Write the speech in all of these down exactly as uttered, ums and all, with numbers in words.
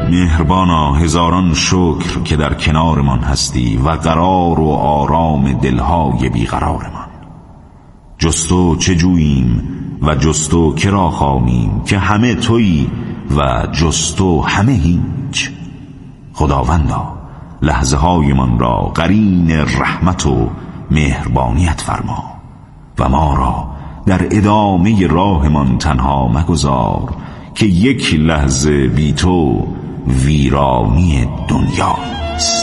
مهربانا هزاران شکر که در کنارمان هستی و قرار و آرام دلهای بیقرارمان. جز تو چه جوییم و جز تو که را خوانیم که همه تویی و جز تو همه هیچ. خداوندا لحظه های من را قرین رحمت و مهربانیت فرما و ما را در ادامه راهمان تنها مگذار که یک لحظه بی تو ویرانی دنیا است.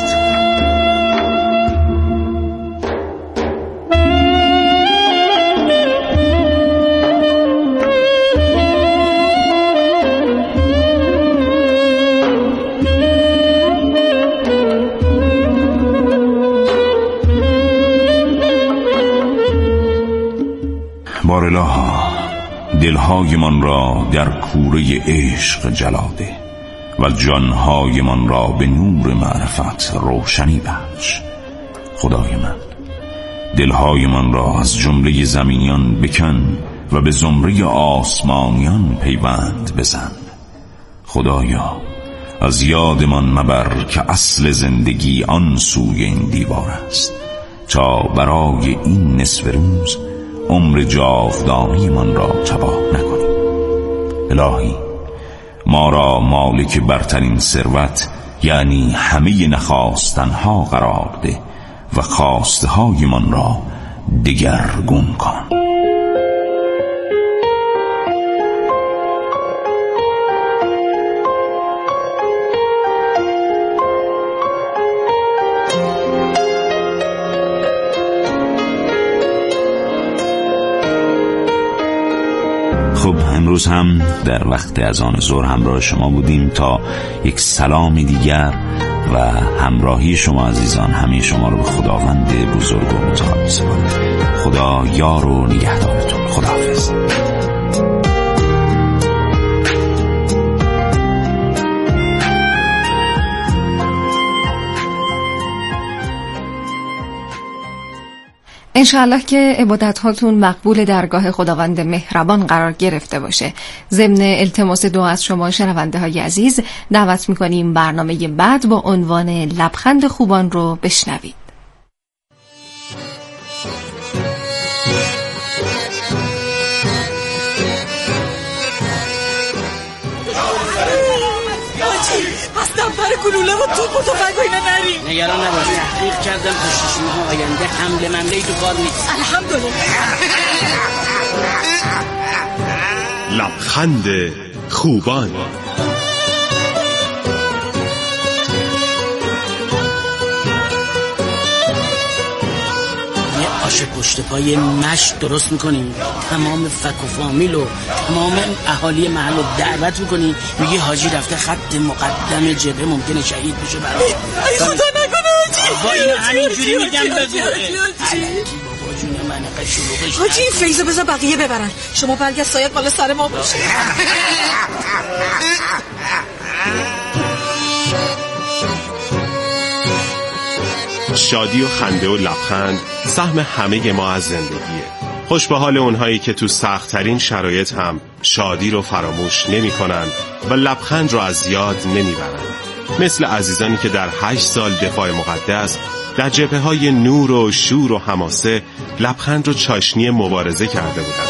بارالها دلهای من را در کوره عشق جلاده و جانهای من را به نور معرفت روشنی بخش. خدای من دلهای من را از جمله زمینیان بکن و به زمره آسمانیان پیوند بزن. خدایا از یاد من مبر که اصل زندگی آن سوی این دیوار است تا برای این نصف روز عمر جاودانی من را تباه نکنی. الهی ما را مالک برترین ثروت یعنی همه نخواستنها قرار ده و خواسته های من را دگرگون کن. خب امروز هم در وقت اذان ظهر همراه شما بودیم تا یک سلام دیگر و همراهی شما عزیزان همه شما رو به خداوند بزرگ و متعال می‌سپارم. خدا یار و نگهدارتون. خداحافظ. انشاءالله که عبادت هاتون مقبول درگاه خداوند مهربان قرار گرفته باشه. ضمن التماس دعا از شما شنونده های عزیز دعوت میکنیم برنامه بعد با عنوان لبخند خوبان رو بشنوید. هستم پر گلوله و توپ و تفنگ و اینا نریم. نگران نباش، تحقیق کردم تا شش ماه آینده حمله ممله‌ای تو کار نیست. الحمدلله. لبخند خوبان. آش پشت پای مشت درست میکنیم، تمام فک و فامیل و تمام اهالی محل رو دعوت میکنیم، میگه حاجی رفته خط مقدم جبهه ممکنه شهید بشه برای ای خدا نکنه حاجی. با این همینجوری میگم بگو حاجی این فیضو بذار بقیه ببرن، شما برگرد سایت بالا سر ما باشه. شادی و خنده و لبخند سهم همه ما از زندگیه. خوش به حال اونهایی که تو سخت‌ترین شرایط هم شادی رو فراموش نمی کنن و لبخند رو از یاد نمی برن. مثل عزیزانی که در هشت سال دفاع مقدس در جبهه‌های نور و شور و حماسه لبخند رو چاشنی مبارزه کرده بودن.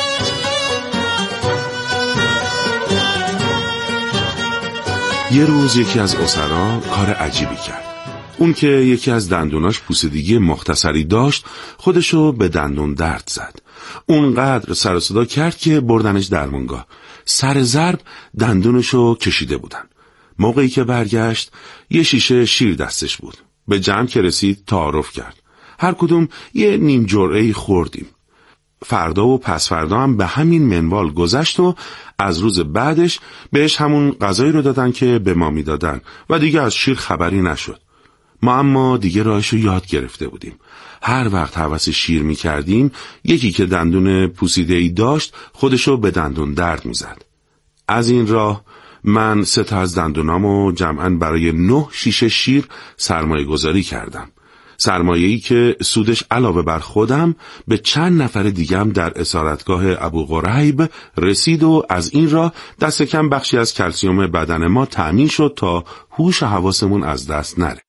یه روز یکی از اسرا کار عجیبی کرد. اون که یکی از دندوناش پوسیدگی مختصری داشت خودشو به دندون درد زد. اونقدر سر و صدا کرد که بردنش درمانگاه. سر ضرب دندونشو کشیده بودن. موقعی که برگشت یه شیشه شیر دستش بود. به جمع که رسید تعارف کرد. هر کدوم یه نیم جرعه‌ای خوردیم. فردا و پس فردا هم به همین منوال گذشت و از روز بعدش بهش همون غذایی رو دادن که به ما میدادن و دیگه از شیر خبری نشد. ما اما دیگه راهشو یاد گرفته بودیم. هر وقت هوس شیر می کردیم یکی که دندون پوسیده‌ای داشت خودشو به دندون درد می زد. از این راه من سه تا از دندونامو جمعاً برای نه شیشه شیر سرمایه گذاری کردم. سرمایه‌ای که سودش علاوه بر خودم به چند نفر دیگم در اسارتگاه ابو غریب رسید و از این راه دست کم بخشی از کلسیم بدن ما تأمین شد تا هوش و حواسمون از دست نره.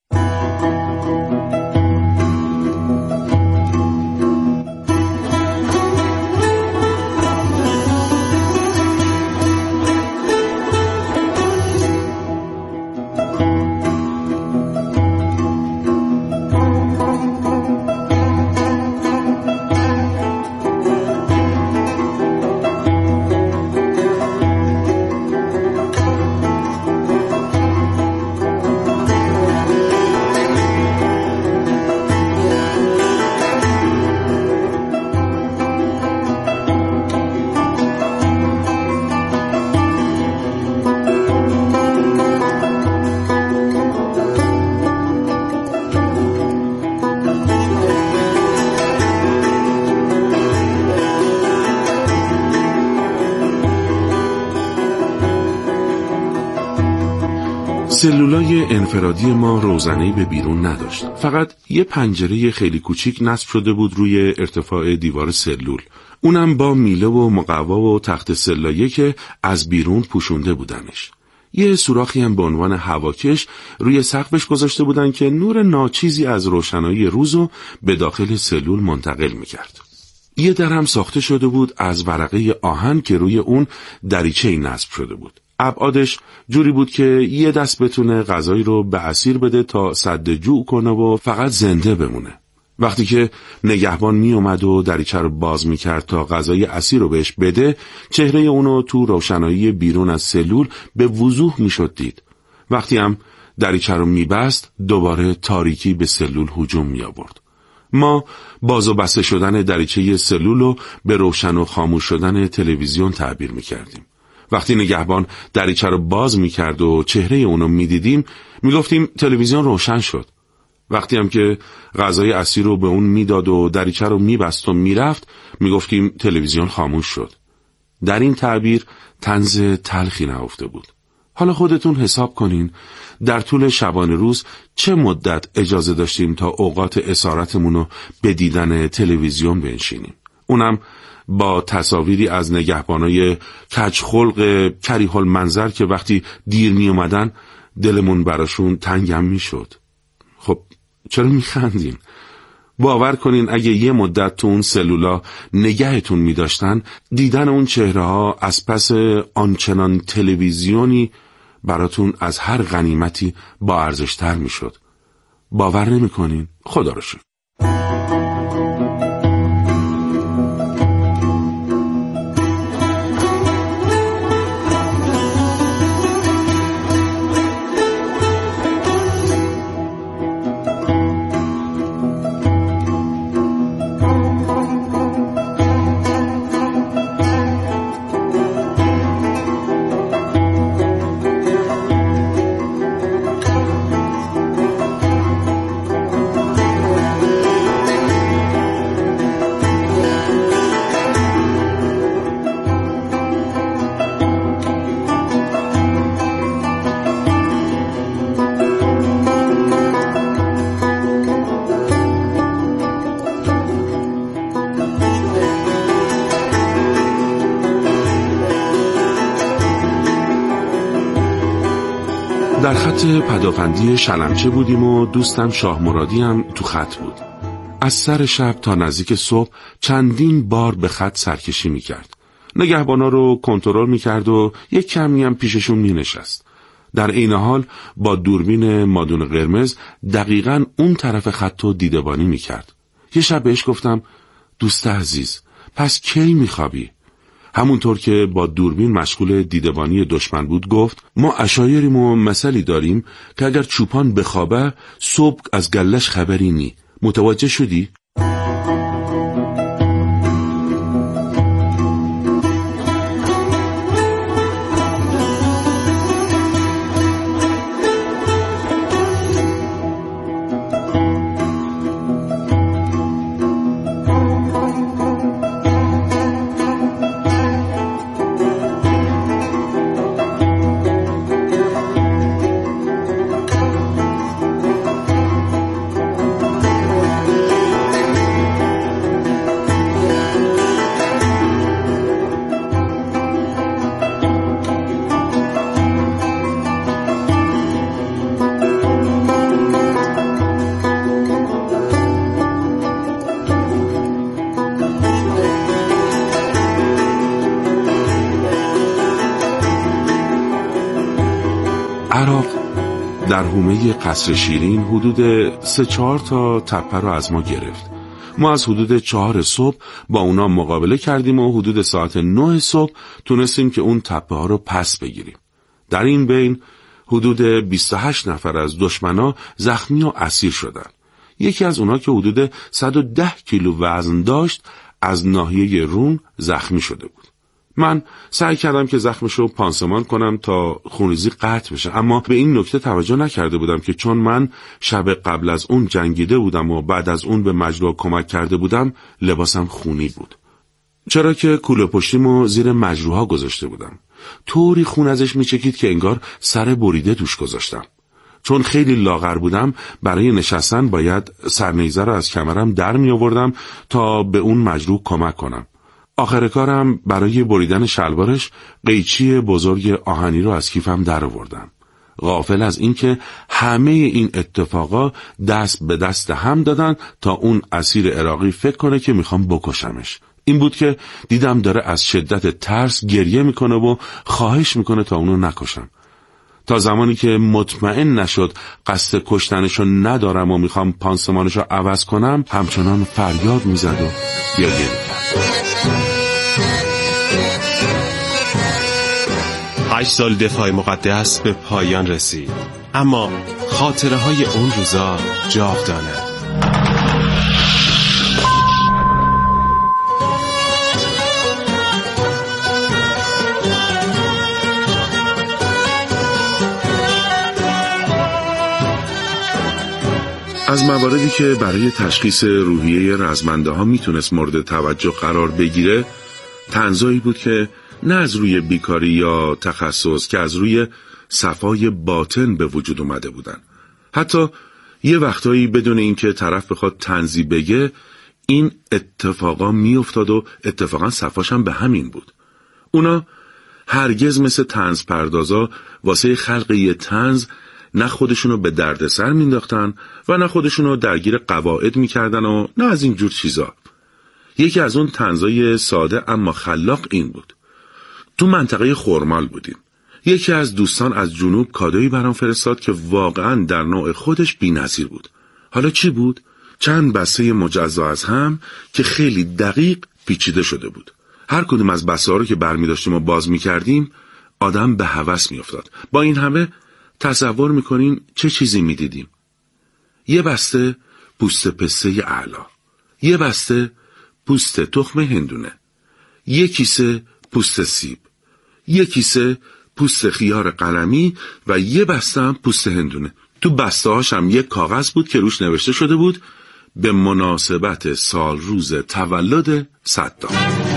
سلولای انفرادی ما روزنه‌ای به بیرون نداشت. فقط یه پنجره خیلی کوچیک نصب شده بود روی ارتفاع دیوار سلول. اونم با میله و مقوا و تخت سلایه که از بیرون پوشونده بودنش. یه سوراخی هم به عنوان هواکش روی سقفش گذاشته بودن که نور ناچیزی از روشنایی روزو به داخل سلول منتقل می‌کرد. یه در هم ساخته شده بود از ورقه آهن که روی اون دریچه‌ای نصب شده بود. ابعادش جوری بود که یه دست بتونه غذایی رو به اسیر بده تا سد جوع کنه و فقط زنده بمونه. وقتی که نگهبان می اومد و دریچه رو باز می کرد تا غذای اسیر رو بهش بده، چهره اونو تو روشنایی بیرون از سلول به وضوح می شد دید. وقتی هم دریچه رو می بست، دوباره تاریکی به سلول هجوم می آورد. ما باز و بسته شدن دریچه سلول رو به روشن و خاموش شدن تلویزیون تعبیر می کردیم. وقتی نگهبان دریچه رو باز می کرد و چهره اونو می دیدیم، می گفتیم تلویزیون روشن شد. وقتی هم که غذای اسیر رو به اون می داد و دریچه رو می بست و می رفت، می گفتیم تلویزیون خاموش شد. در این تعبیر طنز تلخی نهفته بود. حالا خودتون حساب کنین در طول شبانه روز چه مدت اجازه داشتیم تا اوقات اسارتمون رو به دیدن تلویزیون بنشینیم. اونم با تصاویری از نگهبانای کجخلق کریه المنظر که وقتی دیر می اومدن دلمون براشون تنگم می شد. خب چرا می خندین؟ باور کنین اگه یه مدت تو اون سلولا نگهتون می داشتن، دیدن اون چهره ها از پس آنچنان تلویزیونی براتون از هر غنیمتی با ارزشتر می شد. باور نمی کنین؟ خدا رو شکر. در خط پدافندی شلمچه بودیم و دوستم شاه مرادی هم تو خط بود. از سر شب تا نزدیک صبح چندین بار به خط سرکشی میکرد. نگهبانا رو کنترل میکرد و یک کمی هم پیششون مینشست. در این حال با دوربین مادون قرمز دقیقاً اون طرف خط رو دیدبانی میکرد. یه شب بهش گفتم دوست عزیز پس کی میخوابی؟ همونطور که با دوربین مشغول دیدبانی دشمن بود گفت ما عشایریم و مثلی داریم که اگر چوپان بخوابه صبح از گلش خبری نی. متوجه شدی؟ عراق در حومه قصر شیرین حدود سه چهار تا تپه رو از ما گرفت. ما از حدود چهار صبح با اونا مقابله کردیم و حدود ساعت نه صبح تونستیم که اون تپه ها رو پس بگیریم. در این بین حدود بیست و هشت نفر از دشمنا زخمی و اسیر شدن. یکی از اونا که حدود صد و ده کیلو وزن داشت از ناحیه رون زخمی شده بود. من سعی کردم که زخمشو پانسمان کنم تا خونریزی قطع بشه، اما به این نکته توجه نکرده بودم که چون من شب قبل از اون جنگیده بودم و بعد از اون به مجروح کمک کرده بودم لباسم خونی بود. چرا که کوله پشتیمو زیر مجروحا گذاشته بودم. طوری خون ازش میچکید که انگار سر بریده دوش گذاشتم. چون خیلی لاغر بودم برای نشستن باید سرنیزه رو از کمرم در می آوردم تا به اون مجروح کمک کنم. آخر کارم برای بریدن شلوارش قیچی بزرگ آهنی رو از کیفم در آوردم. غافل از اینکه همه این اتفاقا دست به دست هم دادن تا اون اسیر عراقی فکر کنه که میخوام بکشمش. این بود که دیدم داره از شدت ترس گریه میکنه و خواهش میکنه تا اونو نکشم. تا زمانی که مطمئن نشد قصد کشتنشو ندارم و میخوام پانسمانشو عوض کنم همچنان فریاد میزد و گریه میکرد. هشت سال دفاع مقدس به پایان رسید، اما خاطره های اون روزا جاودانه. از مواردی که برای تشخیص روحیه رزمنده ها میتونست مورد توجه قرار بگیره طنزایی بود که نه از روی بیکاری یا تخصص که از روی صفای باطن به وجود اومده بودن. حتی یه وقتایی بدون اینکه طرف بخواد طنزی بگه این اتفاقا میافتاد و اتفاقا صفاش هم به همین بود. اونا هرگز مثل طنز پردازا واسه خلق یه طنز نه خودشونو به دردسر مینداختن و نه خودشونو درگیر قواعد میکردن و نه از این جور چیزا. یکی از اون طنزای ساده اما خلاق این بود. تو منطقه خرمال بودیم. یکی از دوستان از جنوب کادویی برام فرستاد که واقعاً در نوع خودش بی‌نظیر بود. حالا چی بود؟ چند بسته مجزا از هم که خیلی دقیق پیچیده شده بود. هر کدوم از بسته ها رو که برمی داشتیم و باز می کردیم آدم به هوس می افتاد. با این همه تصور می کنین چه چیزی می دیدیم؟ یه بسته پوست پسته اعلا، یه بسته پوست تخم هندونه، یه کیسه پوست سیب، یه کیسه پوست خیار قلمی و یه بسته هم پوست هندونه. تو بسته هاش هم یک کاغذ بود که روش نوشته شده بود به مناسبت سال روز تولد صدام.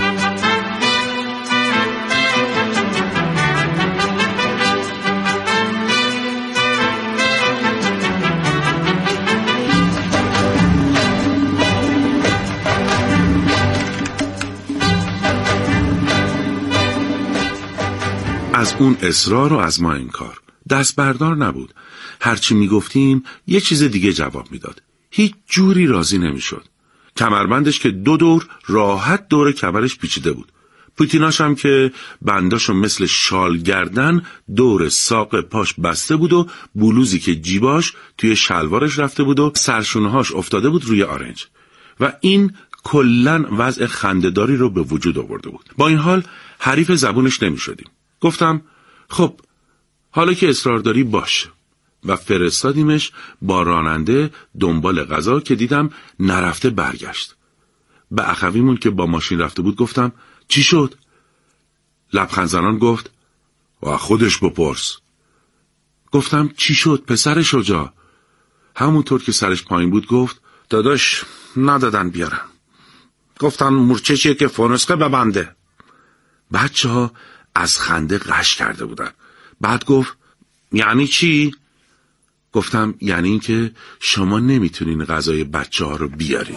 از اون اصرار و از ما انکار. دست بردار نبود. هرچی میگفتیم یه چیز دیگه جواب میداد. هیچ جوری راضی نمیشد. کمربندش که دو دور راحت دور کمرش پیچیده بود. پوتیناش هم که بنداشو مثل شال گردن دور ساق پاش بسته بود و بلوزی که جیباش توی شلوارش رفته بود و سرشونهاش افتاده بود روی آرنج. و این کلن وضع خنده‌داری رو به وجود آورده بود. با این حال حریف زبونش نمیشدیم. گفتم خب حالا که اصرار داری باش و فرستادیمش با راننده دنبال غذا که دیدم نرفته برگشت. به اخویمون که با ماشین رفته بود گفتم چی شد؟ لبخند زنان گفت و خودش بپرس. گفتم چی شد پسر شجاع؟ همونطور که سرش پایین بود گفت داداش ندادن بیارم. گفتن مورچه چیه که فونسقه ببنده. بچه ها از خنده غش کرده بودن. بعد گفت یعنی چی؟ گفتم یعنی این که شما نمیتونین غذای بچه ها رو بیارین.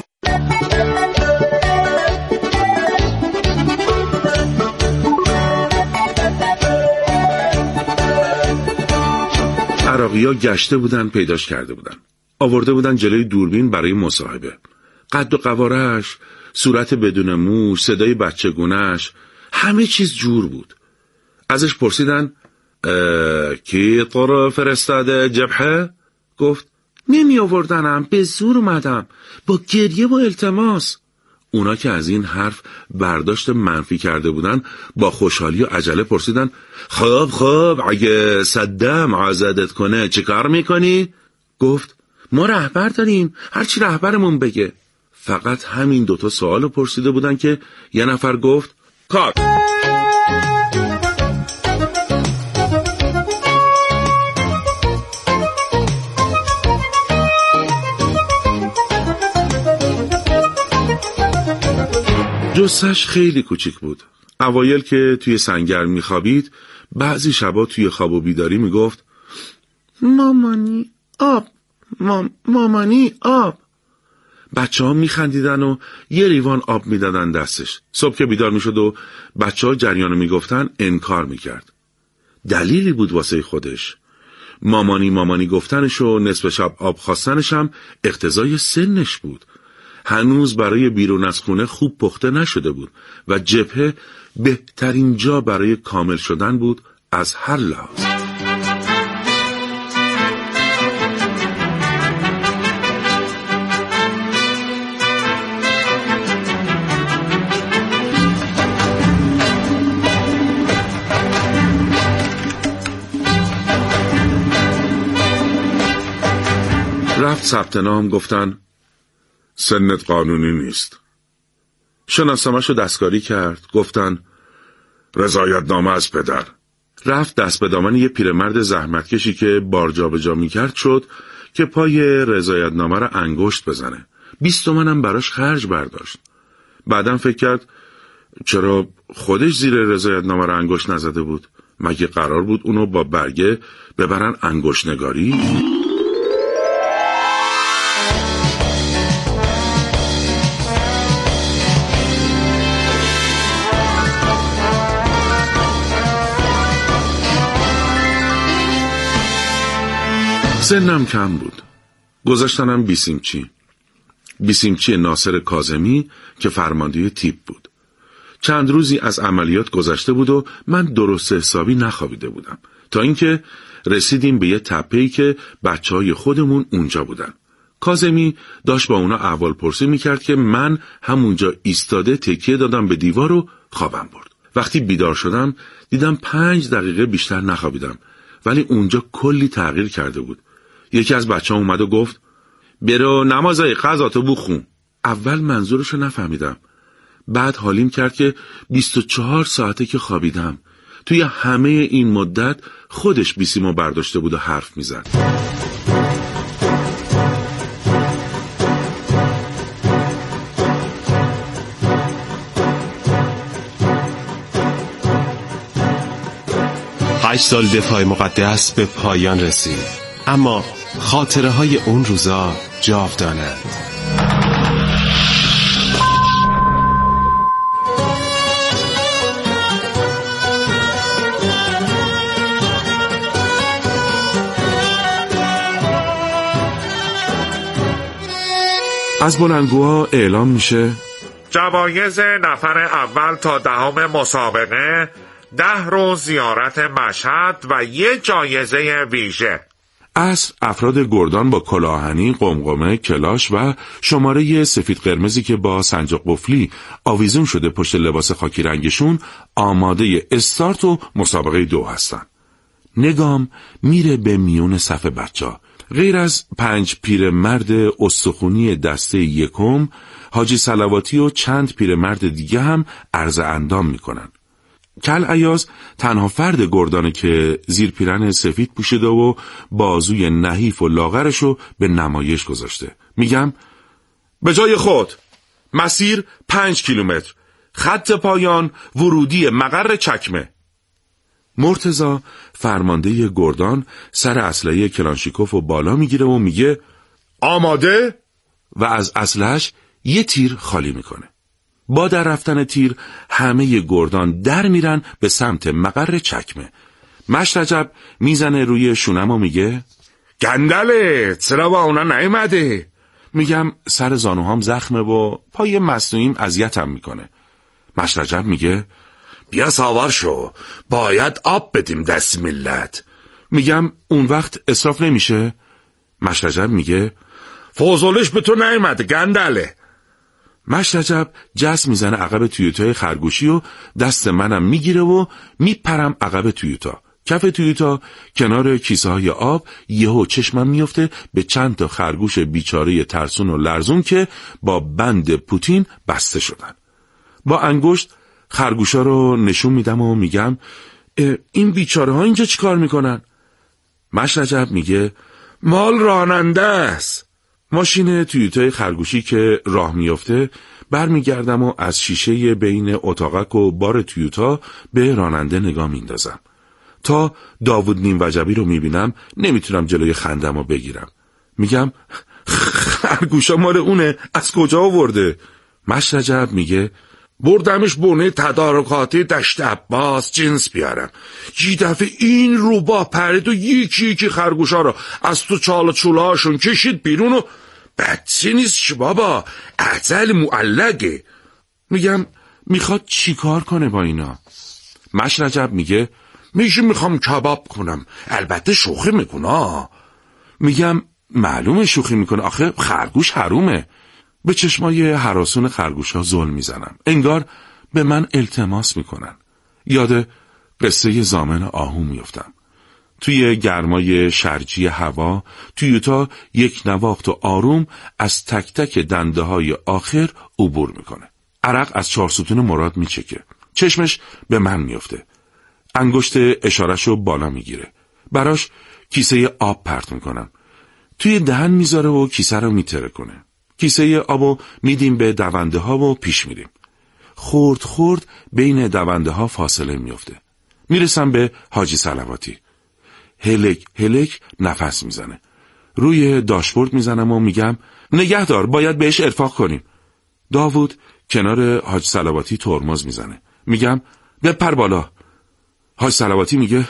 عراقی ها گشته بودن پیداش کرده بودن. آورده بودن جلوی دوربین برای مصاحبه. قد و قوارش، صورت بدون موش، صدای بچگونش، همه چیز جور بود. ازش پرسیدن کی تو رو فرستاده جبهه؟ گفت نمی آوردنم، به زور اومدم، با گریه و التماس. اونا که از این حرف برداشت منفی کرده بودن با خوشحالی و عجله پرسیدن خب خب اگه صدام عزادت کنه چه کار میکنی؟ گفت ما رهبر داریم، هرچی رهبرمون بگه. فقط همین دوتا سوالو پرسیده بودن که یه نفر گفت کار. جثه‌اش خیلی کوچیک بود. اوایل که توی سنگر میخوابید، بعضی شبا توی خواب و بیداری میگفت مامانی آب، مام... مامانی آب. بچه ها میخندیدن و یه لیوان آب میدادن دستش. صبح که بیدار میشد و بچه ها جریانو میگفتن انکار میکرد. دلیلی بود واسه خودش. مامانی مامانی گفتنش و نصف شب آب خواستنش هم اقتضای سنش بود. هنوز برای بیرون از خونه خوب پخته نشده بود و جبهه بهترین جا برای کامل شدن بود از هر لحاظ. رفت ثبت نام، گفتن سنت قانونی نیست. شناسنامه‌شو دستکاری کرد، گفتن رضایت نامه از پدر. رفت دست به دامن یه پیرمرد زحمتکشی که بار جابجا می‌کرد شد که پای رضایت نامه رو انگشت بزنه. بیست تومن هم براش خرج برداشت. بعدم فکر کرد چرا خودش زیر رضایت نامه رو انگشت نزده بود؟ مگه قرار بود اونو با برگه ببرن انگشت نگاری؟ سنم کم بود. گذاشتنم بیسیمچی. بیسیمچی ناصر کاظمی که فرمانده تیپ بود. چند روزی از عملیات گذشته بود و من درست حسابی نخوابیده بودم. تا اینکه رسیدیم به یه تپه‌ای که بچه‌های خودمون اونجا بودن. کاظمی داشت با اونا احوال پرسی میکرد که من همونجا ایستاده تکیه دادم به دیوار و خوابم برد. وقتی بیدار شدم دیدم پنج دقیقه بیشتر نخوابیدم، ولی اونجا کلی تغییر کرده بود. یکی از بچه‌ها اومد و گفت برو نمازای غذاتو بخون. اول منظورشو نفهمیدم. بعد حالیم کرد که بیست و چهار ساعته که خوابیدم. توی همه این مدت خودش بیسیمو برداشته بود و حرف میزد. هشت سال دفاع مقدس به پایان رسید، اما خاطره های اون روزا جاودانند. از بلندگوها اعلام میشه جوایز نفر اول تا دهم مسابقه، ده روز زیارت مشهد و یک جایزه ویژه. عصر افراد گردان با کلاهنی، قمقمه، کلاش و شماره سفید قرمزی که با سنجاق قفلی آویزون شده پشت لباس خاکی رنگشون آماده استارت و مسابقه دو هستن. نگام میره به میون صف بچه‌ها. غیر از پنج پیرمرد استخونی دسته یکم، حاجی صلواتی و چند پیرمرد دیگه هم عرض اندام میکنن. کل ایاز تنها فرد گردانه که زیر پیرن سفید پوشیده و بازوی نحیف و لاغرشو به نمایش گذاشته. میگم به جای خود، مسیر پنج کیلومتر، خط پایان ورودی مقر چکمه. مرتضی فرمانده گردان سر اسلحه کلانشیکوف و بالا میگیره و میگه آماده؟ و از اسلحه‌اش یه تیر خالی میکنه. با در رفتن تیر همه گردان در میرن به سمت مقر چکمه. مشت رجب میزنه روی شونم و میگه گندله چرا با اونا نیومده؟ میگم سر زانوهام زخمه و پای مصنوعیم اذیتم میکنه. مشت رجب میگه بیا سوار شو، باید آب بدیم دست ملت. میگم اون وقت اسراف نمیشه؟ مشرجب میگه فوزولش به تو نیومده گندله. مشرجب جس میزنه عقب تویوتای خرگوشی و دست منم میگیره و میپرم عقب تویوتا. کف تویوتا کنار کیسه های آب یهو چشمم میفته به چند تا خرگوش بیچاره ترسون و لرزون که با بند پوتین بسته شدن. با انگشت خرگوشا رو نشون میدم و میگم این بیچاره ها اینجا چی کار میکنن؟ مشرجب میگه مال راننده است. ماشین تویوتای خرگوشی که راه میفته برمیگردم و از شیشه بین اتاقک و بار تویوتا به راننده نگاه میندازم. تا داوود نیم وجبی رو میبینم نمیتونم جلوی خندم رو بگیرم. میگم خرگوشا مال اونه، از کجا آورده؟ مشرجب میگه بردمش بونه تدارکاتی دشت عباس جنس بیارم. یه دفعه این روبا پرید و یکی یکی خرگوشا رو از تو چال و چولهاشون کشید بیرون و بچه نیست چی بابا، عجل معلقه. میگم میخواد چی کار کنه با اینا؟ مشرجب میگه میشه میخوام کباب کنم، البته شوخی میکنه. میگم معلومه شوخی میکنه، آخه خرگوش حرومه. به چشمای هراسون خرگوش ها ظلم میزنم، انگار به من التماس میکنن. یاد قصه زامن آهو میفتم. توی گرمای شرجی هوا تویوتا یک نواخت و آروم از تک تک دنده های آخر عبور میکنه. عرق از چارستون مراد میچکه. چشمش به من میفته. انگشت اشارهشو بالا میگیره. براش کیسه آب پرت میکنم. توی دهن میذاره و کیسه رو میتره کنه. کیسه آبو میدیم به دونده ها و پیش میریم. خورد خورد بین دونده ها فاصله میفته. میرسم به حاجی صلواتی. هلک هلک نفس میزنه. روی داشبورد میزنم و میگم نگهدار، باید بهش ارفاق کنیم. داوود کنار حاجی صلواتی ترمز میزنه. میگم بپر بالا. حاج صلواتی میگه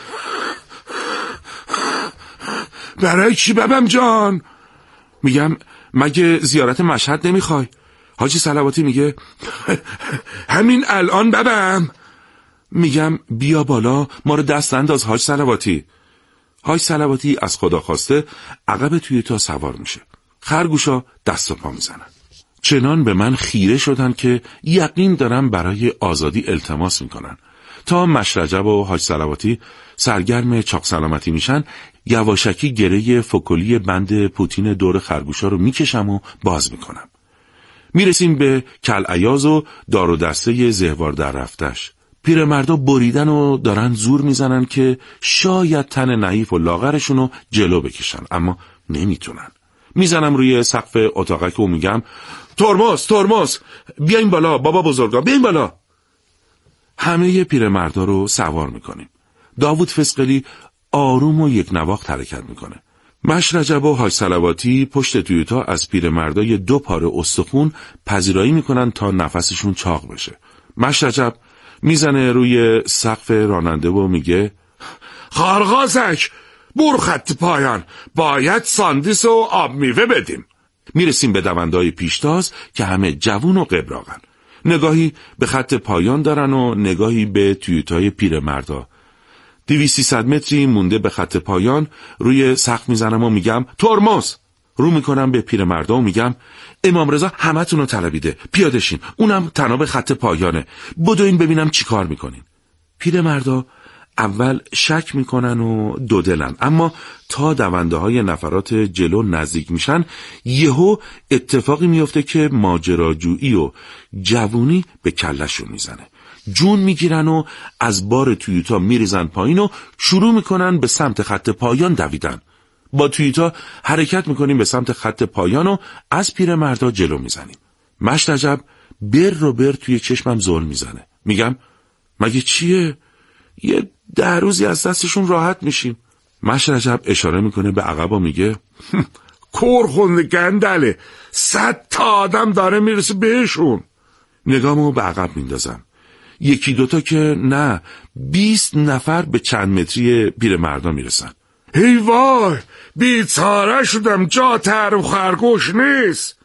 برای چی ببم جان؟ میگم مگه زیارت مشهد نمیخوای؟ حاجی صلواتی میگه همین الان ببم. میگم بیا بالا، ما رو دست انداز حاج صلواتی. حاج صلواتی از خدا خواسته عقب تویوتا سوار میشه. خرگوشا دست و پا میزنن. چنان به من خیره شدن که یقین دارم برای آزادی التماس میکنن. تا مشرجب و حاج صلواتی سرگرم چاق سلامتی میشن، یواشکی گره فکلی بند پوتین دور خرگوشا رو میکشم و باز میکنم. میرسیم به کلعیاز و دار و دسته زهوار در رفتش. پیرمردا بریدن و دارن زور میزنن که شاید تن نحیف و لاغرشونو جلو بکشن، اما نمیتونن. میزنم روی سقف اتاقک و میگم ترمز ترمز، بیاین بالا بابا بزرگا، بیاین بالا. همه پیرمردا رو سوار میکنیم. داوود فسقلی آروم و یک نواخت حرکت میکنه. مشرجب و حاج صلواتی پشت تویوتا از پیرمردای دو پاره استخون پذیرایی میکنن تا نفسشون چاق بشه. مشرجب میزنه روی سقف راننده و میگه خارغازک برو خط پایان، باید ساندیس و آب میوه بدیم. میرسیم به دوندهای پیشتاز که همه جوون و قبراقن. نگاهی به خط پایان دارن و نگاهی به تویوتای پیرمردا. دویست سیصد متری مونده به خط پایان. روی سقف میزنم و میگم ترمز. رو میکنم به پیرمردا و میگم امام رضا همتون رو طلبیده، پیاده شین، اونم تناب خط پایانه، بدوین ببینم چی کار میکنین. پیرمردا اول شک میکنن و دودلن، اما تا دونده های نفرات جلو نزدیک میشن یهو اتفاقی میفته که ماجراجویی و جوونی به کلشون میزنه. جون میگیرن و از بار تویوتا میریزن پایین و شروع میکنن به سمت خط پایان دویدن. با تویوتا حرکت میکنیم به سمت خط پایان و از پیرمردا جلو میزنیم. مشرجب بر رو بر توی چشمم زل میزنه. میگم مگه چیه؟ یه ده روزی از دستشون راحت میشیم. مشرجب اشاره میکنه به عقب و میگه کور خونده گندله، صد تا آدم داره میرسه بهشون. نگامو به عقب میندازم. یکی دوتا که نه، بیست نفر به چند متری پیرمردا میرسن. هی وای، بیچاره شدم، جا تر و خرگوش نیست.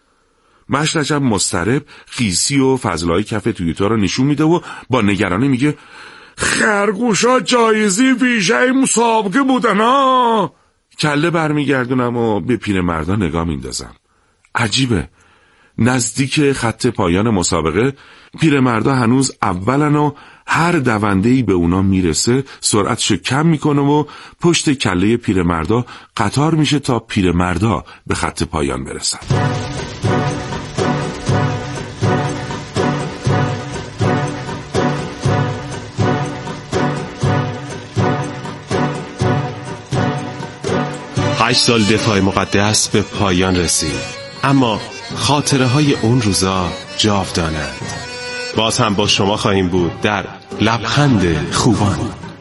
مشرجب مضطرب خیسی و فضلای کف تویوتا رو نشون میده و با نگرانی میگه خرگوشا جایزی ویژه مسابقه بودن ها. کله برمیگردونم و به پیرمردا نگاه میندازم. عجیبه، نزدیک خط پایان مسابقه پیرمردا هنوز اولن و هر دونده‌ای به اونا میرسه سرعتشو کم میکنه و پشت کله پیرمردا قطار میشه تا پیرمردا به خط پایان برسن. هشت سال دفاع مقدس به پایان رسید، اما خاطره های اون روزا جاودانند. باز هم با شما خواهیم بود در لبخند خوبان.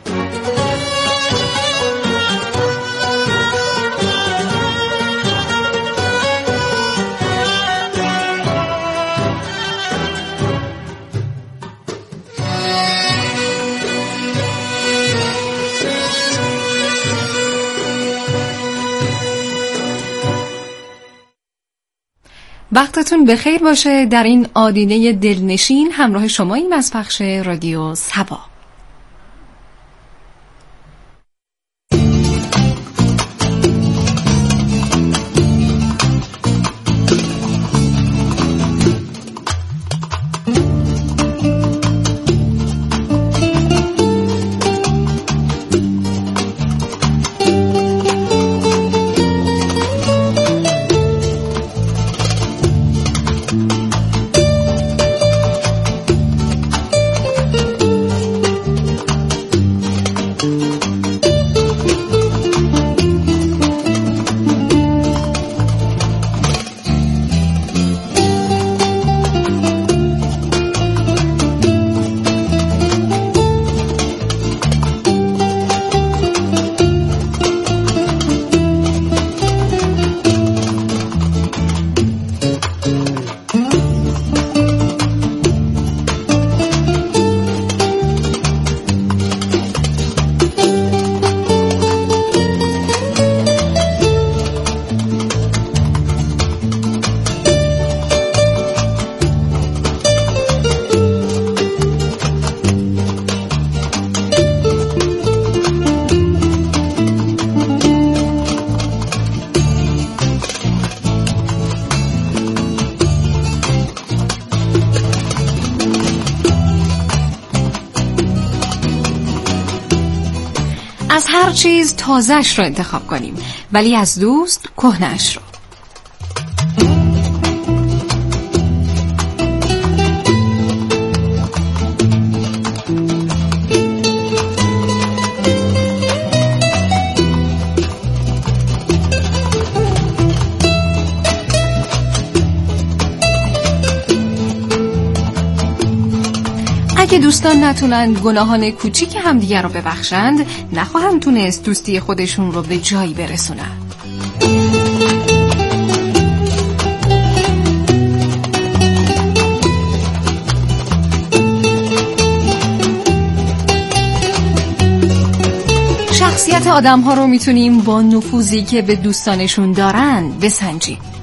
وقتتون بخیر باشه. در این آدینه دلنشین همراه شماییم از پخش رادیو صبا. از هر چیز تازه‌اش رو انتخاب کنیم، ولی از دوست کهنه‌اش رو. اگه دوستان نتونن گناهان کوچیک همدیگر رو ببخشند، نخواهند تونست دوستی خودشون رو به جایی برسونن. شخصیت آدم‌ها رو میتونیم با نفوذی که به دوستانشون دارن بسنجیم.